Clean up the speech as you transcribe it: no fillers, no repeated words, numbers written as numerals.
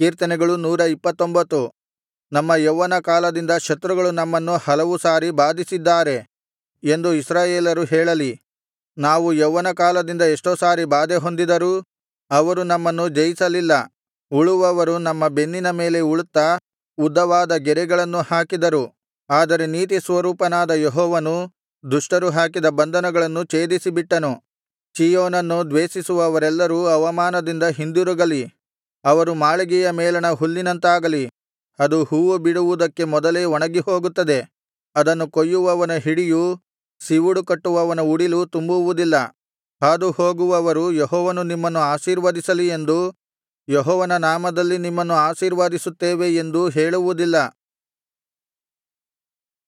ಕೀರ್ತನೆಗಳು 129. ನಮ್ಮ ಯೌವನ ಕಾಲದಿಂದ ಶತ್ರುಗಳು ನಮ್ಮನ್ನು ಹಲವು ಸಾರಿ ಬಾಧಿಸಿದ್ದಾರೆ ಎಂದು ಇಸ್ರಾಯೇಲರು ಹೇಳಲಿ. ನಾವು ಯೌವನಕಾಲದಿಂದ ಎಷ್ಟೋ ಸಾರಿ ಬಾಧೆಹೊಂದಿದರೂ ಅವರು ನಮ್ಮನ್ನು ಜಯಿಸಲಿಲ್ಲ. ಉಳುವವರು ನಮ್ಮ ಬೆನ್ನಿನ ಮೇಲೆ ಉಳುತ್ತಾ ಉದ್ದವಾದ ಗೆರೆಗಳನ್ನು ಹಾಕಿದರು. ಆದರೆ ನೀತಿಸ್ವರೂಪನಾದ ಯೆಹೋವನು ದುಷ್ಟರು ಹಾಕಿದ ಬಂಧನಗಳನ್ನು ಛೇದಿಸಿಬಿಟ್ಟನು. ಚೀಯೋನನ್ನು ದ್ವೇಷಿಸುವವರೆಲ್ಲರೂ ಅವಮಾನದಿಂದ ಹಿಂದಿರುಗಲಿ. ಅವರು ಮಾಳಿಗೆಯ ಮೇಲಣ ಹುಲ್ಲಿನಂತಾಗಲಿ. ಅದು ಹೂವು ಬಿಡುವುದಕ್ಕೆ ಮೊದಲೇ ಒಣಗಿಹೋಗುತ್ತದೆ. ಅದನ್ನು ಕೊಯ್ಯುವವನ ಹಿಡಿಯೂ ಸಿವುಡು ಕಟ್ಟುವವನ ಉಡಿಲೂ ತುಂಬುವುದಿಲ್ಲ. ಹಾದುಹೋಗುವವರು ಯೆಹೋವನು ನಿಮ್ಮನ್ನು ಆಶೀರ್ವದಿಸಲಿ ಎಂದೂ ಯೆಹೋವನ ನಾಮದಲ್ಲಿ ನಿಮ್ಮನ್ನು ಆಶೀರ್ವದಿಸುತ್ತೇವೆ ಎಂದೂ ಹೇಳುವುದಿಲ್ಲ.